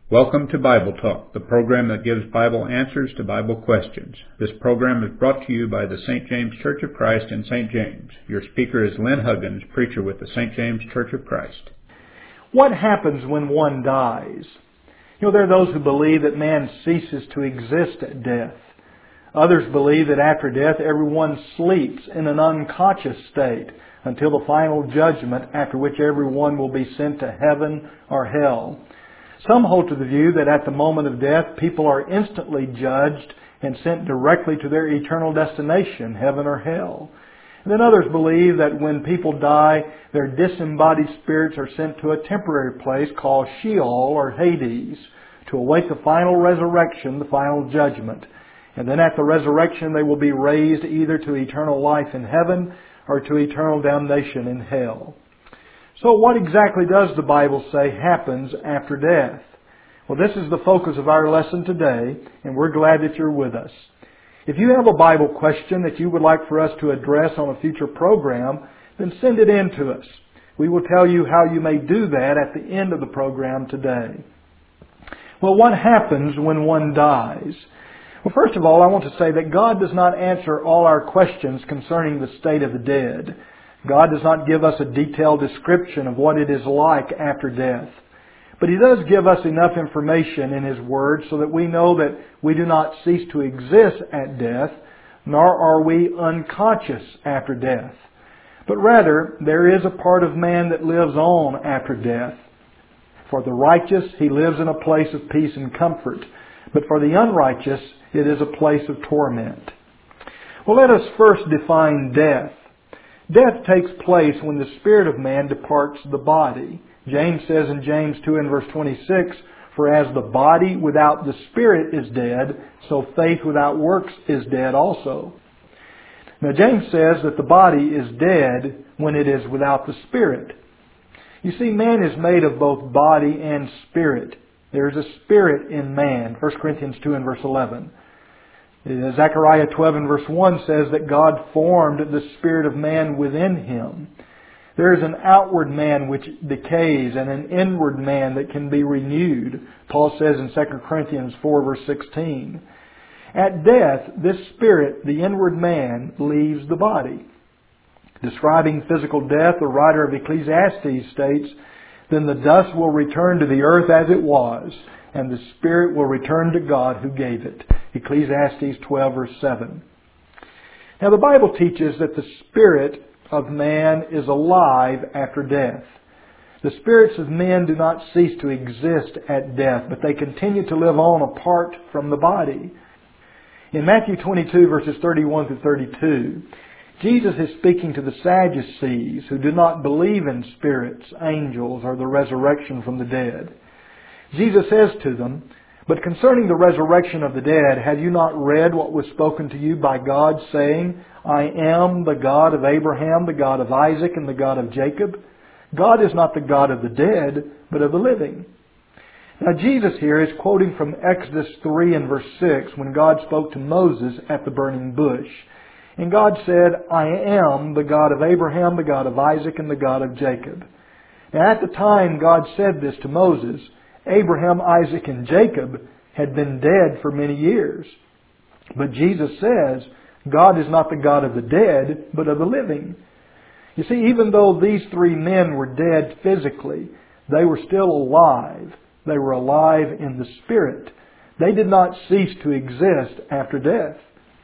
Welcome to Bible Talk, the program that gives Bible answers to Bible questions. This program is brought to you by the St. James Church of Christ in St. James. Your speaker is Lynn Huggins, preacher with the St. James Church of Christ. What happens when one dies? There are those who believe that man ceases to exist at death. Others believe that after death, everyone sleeps in an unconscious state until the final judgment, after which everyone will be sent to heaven or hell. Some hold to the view that at the moment of death, people are instantly judged and sent directly to their eternal destination, heaven or hell. And then others believe that when people die, their disembodied spirits are sent to a temporary place called Sheol or Hades to await the final resurrection, the final judgment. And then at the resurrection, they will be raised either to eternal life in heaven or to eternal damnation in hell. So what exactly does the Bible say happens after death? Well, this is the focus of our lesson today, and we're glad that you're with us. If you have a Bible question that you would like for us to address on a future program, then send it in to us. We will tell you how you may do that at the end of the program today. Well, what happens when one dies? Well, first of all, I want to say that God does not answer all our questions concerning the state of the dead. God does not give us a detailed description of what it is like after death. But He does give us enough information in His Word so that we know that we do not cease to exist at death, nor are we unconscious after death. But rather, there is a part of man that lives on after death. For the righteous, he lives in a place of peace and comfort. But for the unrighteous, it is a place of torment. Well, let us first define death. Death takes place when the spirit of man departs the body. James says in James 2 and verse 26, "For as the body without the spirit is dead, so faith without works is dead also." Now James says that the body is dead when it is without the spirit. You see, man is made of both body and spirit. There is a spirit in man, 1 Corinthians 2 and verse 11. Zechariah 12 and verse 1 says that God formed the spirit of man within him. There is an outward man which decays and an inward man that can be renewed. Paul says in 2 Corinthians 4 verse 16. At death, this spirit, the inward man, leaves the body. Describing physical death, the writer of Ecclesiastes states, "Then the dust will return to the earth as it was, and the spirit will return to God who gave it." Ecclesiastes 12 verse 7. Now the Bible teaches that the spirit of man is alive after death. The spirits of men do not cease to exist at death, but they continue to live on apart from the body. In Matthew 22 verses 31 through 32, Jesus is speaking to the Sadducees who do not believe in spirits, angels, or the resurrection from the dead. Jesus says to them, "But concerning the resurrection of the dead, have you not read what was spoken to you by God, saying, 'I am the God of Abraham, the God of Isaac, and the God of Jacob'? God is not the God of the dead, but of the living." Now Jesus here is quoting from Exodus 3 and verse 6 when God spoke to Moses at the burning bush. And God said, "I am the God of Abraham, the God of Isaac, and the God of Jacob." Now at the time God said this to Moses, Abraham, Isaac, and Jacob had been dead for many years. But Jesus says, God is not the God of the dead, but of the living. You see, even though these three men were dead physically, they were still alive. They were alive in the spirit. They did not cease to exist after death.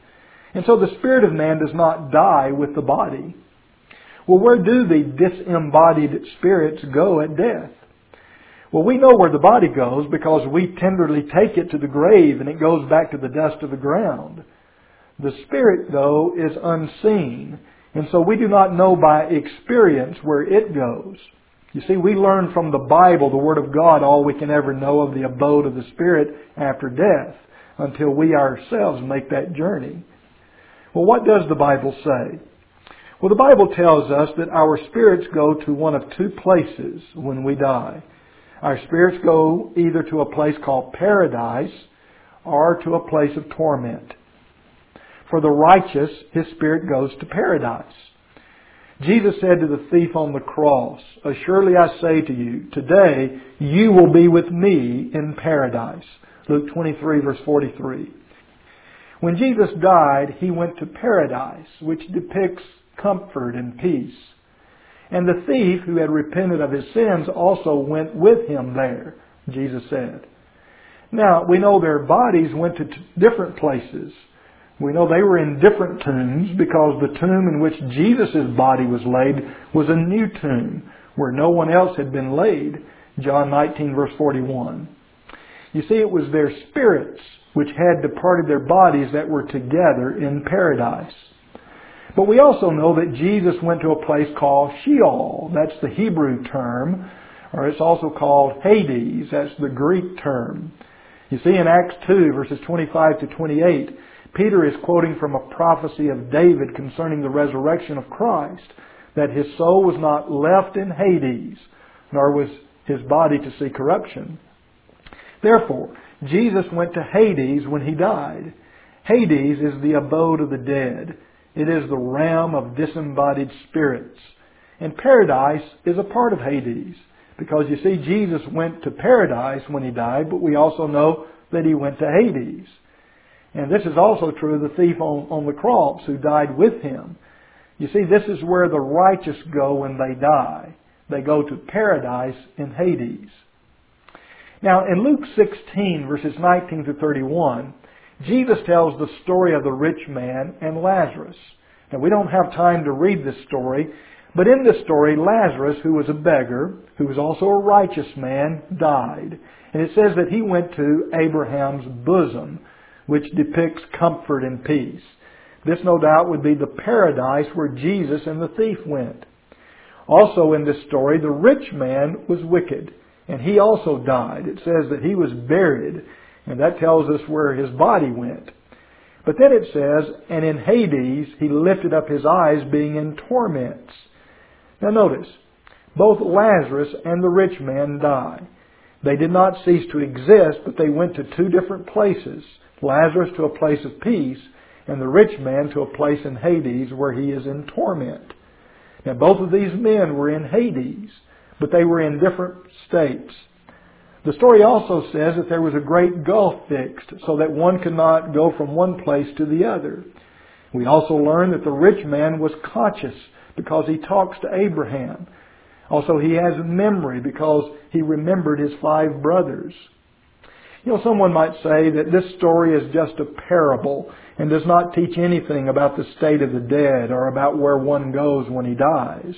And so the spirit of man does not die with the body. Well, where do the disembodied spirits go at death? Well, we know where the body goes because we tenderly take it to the grave and it goes back to the dust of the ground. The spirit, though, is unseen, and so we do not know by experience where it goes. You see, we learn from the Bible, the Word of God, all we can ever know of the abode of the spirit after death until we ourselves make that journey. Well, what does the Bible say? Well, the Bible tells us that our spirits go to one of two places when we die. Our spirits go either to a place called paradise or to a place of torment. For the righteous, his spirit goes to paradise. Jesus said to the thief on the cross, "Assuredly I say to you, today you will be with me in paradise." Luke 23, verse 43. When Jesus died, He went to paradise, which depicts comfort and peace. And the thief who had repented of his sins also went with Him there, Jesus said. Now, we know their bodies went to different places. We know they were in different tombs because the tomb in which Jesus' body was laid was a new tomb where no one else had been laid. John 19, verse 41. You see, it was their spirits which had departed their bodies that were together in paradise. But we also know that Jesus went to a place called Sheol. That's the Hebrew term. Or it's also called Hades. That's the Greek term. You see, in Acts 2, verses 25 to 28, Peter is quoting from a prophecy of David concerning the resurrection of Christ, that His soul was not left in Hades, nor was His body to see corruption. Therefore, Jesus went to Hades when He died. Hades is the abode of the dead. It is the realm of disembodied spirits. And paradise is a part of Hades. Because you see, Jesus went to paradise when He died, but we also know that He went to Hades. And this is also true of the thief on the cross who died with Him. You see, this is where the righteous go when they die. They go to paradise in Hades. Now, in Luke 16, verses 19 to 31, Jesus tells the story of the rich man and Lazarus. Now, we don't have time to read this story, but in this story, Lazarus, who was a beggar, who was also a righteous man, died. And it says that he went to Abraham's bosom, which depicts comfort and peace. This, no doubt, would be the paradise where Jesus and the thief went. Also in this story, the rich man was wicked, and he also died. It says that he was buried, and that tells us where his body went. But then it says, and in Hades he lifted up his eyes, being in torments. Now notice, both Lazarus and the rich man die. They did not cease to exist, but they went to two different places. Lazarus to a place of peace, and the rich man to a place in Hades where he is in torment. Now both of these men were in Hades, but they were in different states. The story also says that there was a great gulf fixed, so that one could not go from one place to the other. We also learn that the rich man was conscious because he talks to Abraham. Also, he has memory because he remembered his 5 brothers. You know, someone might say that this story is just a parable and does not teach anything about the state of the dead or about where one goes when he dies.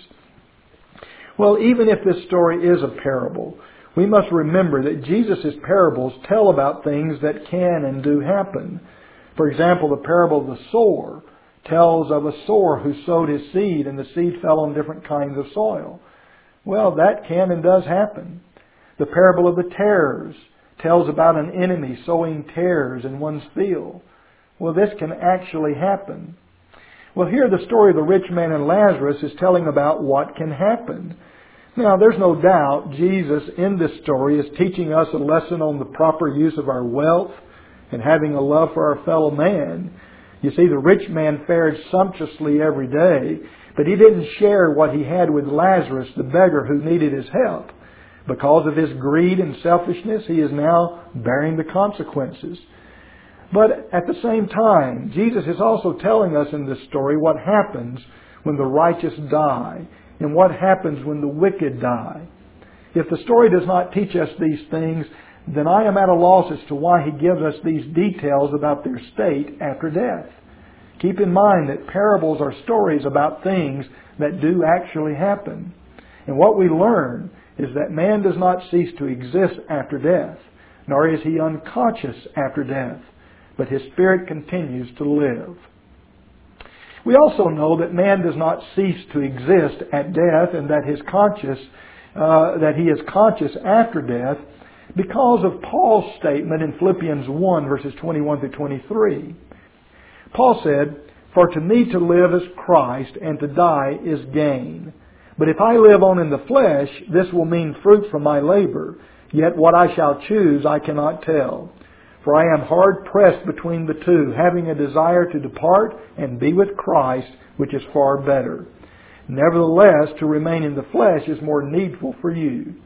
Well, even if this story is a parable, we must remember that Jesus' parables tell about things that can and do happen. For example, the parable of the sower tells of a sower who sowed his seed and the seed fell on different kinds of soil. Well, that can and does happen. The parable of the tares tells about an enemy sowing tares in one's field. Well, this can actually happen. Well, here the story of the rich man and Lazarus is telling about what can happen. Now, there's no doubt Jesus in this story is teaching us a lesson on the proper use of our wealth and having a love for our fellow man. You see, the rich man fared sumptuously every day, but he didn't share what he had with Lazarus, the beggar who needed his help. Because of his greed and selfishness, he is now bearing the consequences. But at the same time, Jesus is also telling us in this story what happens when the righteous die and what happens when the wicked die. If the story does not teach us these things, then I am at a loss as to why he gives us these details about their state after death. Keep in mind that parables are stories about things that do actually happen. And what we learn is that man does not cease to exist after death, nor is he unconscious after death, but his spirit continues to live. We also know that man does not cease to exist at death, and that he is conscious after death, because of Paul's statement in Philippians 1, verses 21 to 23. Paul said, "For to me to live is Christ, and to die is gain. But if I live on in the flesh, this will mean fruit from my labor. Yet what I shall choose I cannot tell. For I am hard pressed between the two, having a desire to depart and be with Christ, which is far better." Nevertheless, to remain in the flesh is more needful for you.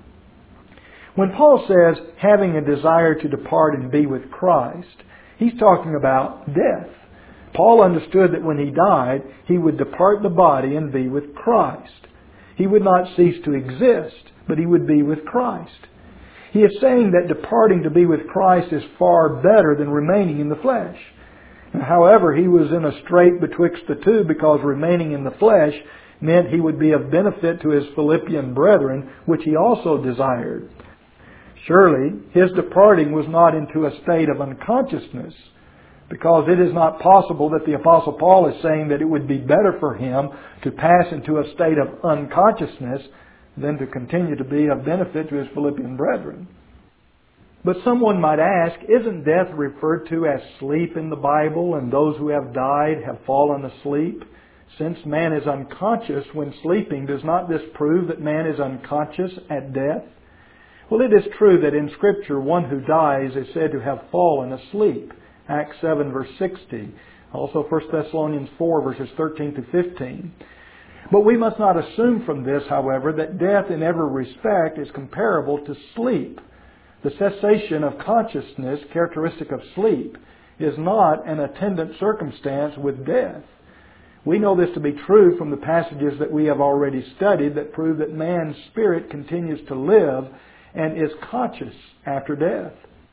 When Paul says, having a desire to depart and be with Christ, he's talking about death. Paul understood that when he died, he would depart the body and be with Christ. He would not cease to exist, but he would be with Christ. He is saying that departing to be with Christ is far better than remaining in the flesh. However, he was in a strait betwixt the two, because remaining in the flesh meant he would be of benefit to his Philippian brethren, which he also desired. Surely, his departing was not into a state of unconsciousness, because it is not possible that the Apostle Paul is saying that it would be better for him to pass into a state of unconsciousness than to continue to be of benefit to his Philippian brethren. But someone might ask, isn't death referred to as sleep in the Bible, and those who have died have fallen asleep? Since man is unconscious when sleeping, does not this prove that man is unconscious at death? Well, it is true that in Scripture one who dies is said to have fallen asleep. Acts 7 verse 60. Also 1 Thessalonians 4 verses 13 to 15. But we must not assume from this, however, that death in every respect is comparable to sleep. The cessation of consciousness, characteristic of sleep, is not an attendant circumstance with death. We know this to be true from the passages that we have already studied that prove that man's spirit continues to live and is conscious after death.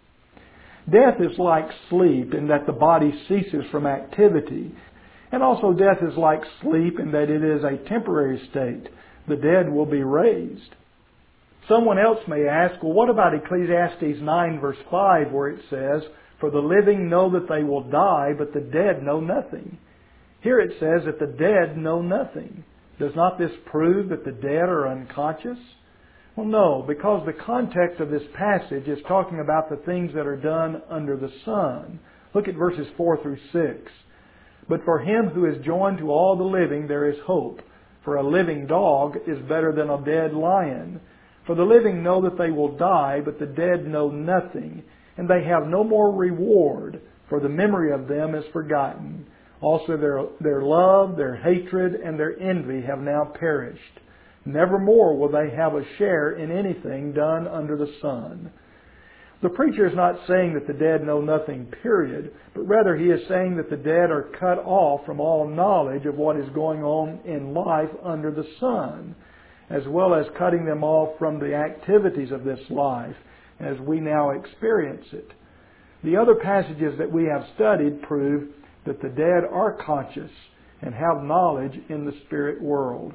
Death is like sleep in that the body ceases from activity. And also death is like sleep in that it is a temporary state. The dead will be raised. Someone else may ask, well, what about Ecclesiastes 9 verse 5 where it says, for the living know that they will die, but the dead know nothing. Here it says that the dead know nothing. Does not this prove that the dead are unconscious? Well, no, because the context of this passage is talking about the things that are done under the sun. Look at verses 4 through 6. But for him who is joined to all the living there is hope. For a living dog is better than a dead lion. For the living know that they will die, but the dead know nothing. And they have no more reward, for the memory of them is forgotten. Also their love, their hatred, and their envy have now perished. Nevermore will they have a share in anything done under the sun. The preacher is not saying that the dead know nothing, period, but rather he is saying that the dead are cut off from all knowledge of what is going on in life under the sun, as well as cutting them off from the activities of this life as we now experience it. The other passages that we have studied prove that the dead are conscious and have knowledge in the spirit world.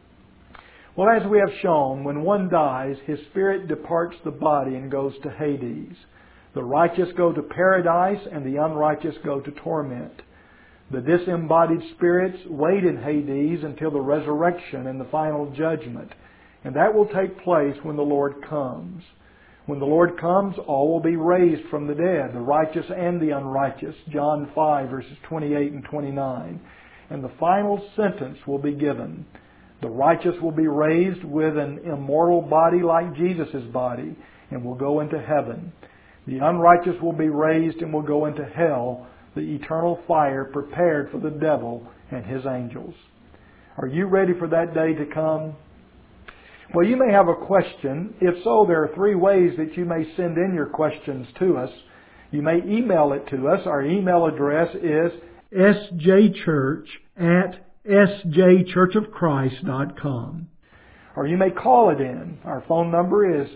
Well, as we have shown, when one dies, his spirit departs the body and goes to Hades. The righteous go to paradise and the unrighteous go to torment. The disembodied spirits wait in Hades until the resurrection and the final judgment. And that will take place when the Lord comes. When the Lord comes, all will be raised from the dead, the righteous and the unrighteous. John 5 verses 28 and 29. And the final sentence will be given. The righteous will be raised with an immortal body like Jesus' body and will go into heaven. The unrighteous will be raised and will go into hell, the eternal fire prepared for the devil and his angels. Are you ready for that day to come? Well, you may have a question. If so, there are 3 ways that you may send in your questions to us. You may email it to us. Our email address is sjchurch@sjchurchofchrist.com. Or you may call it in. Our phone number is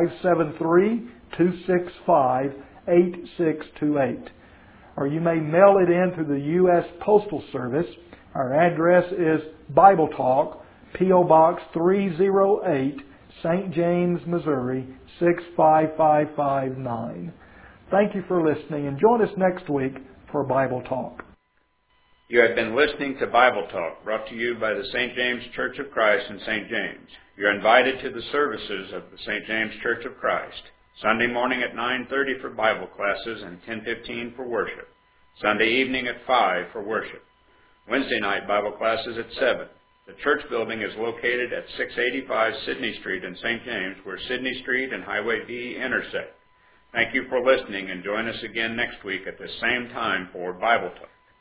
573-265-8628. Or you may mail it in through the U.S. Postal Service. Our address is Bible Talk, P.O. Box 308, St. James, Missouri 65559. Thank you for listening, and join us next week for Bible Talk. You have been listening to Bible Talk, brought to you by the St. James Church of Christ in St. James. You're invited to the services of the St. James Church of Christ. Sunday morning at 9:30 for Bible classes and 10:15 for worship. Sunday evening at 5 for worship. Wednesday night Bible classes at 7. The church building is located at 685 Sidney Street in St. James, where Sidney Street and Highway B intersect. Thank you for listening, and join us again next week at the same time for Bible Talk.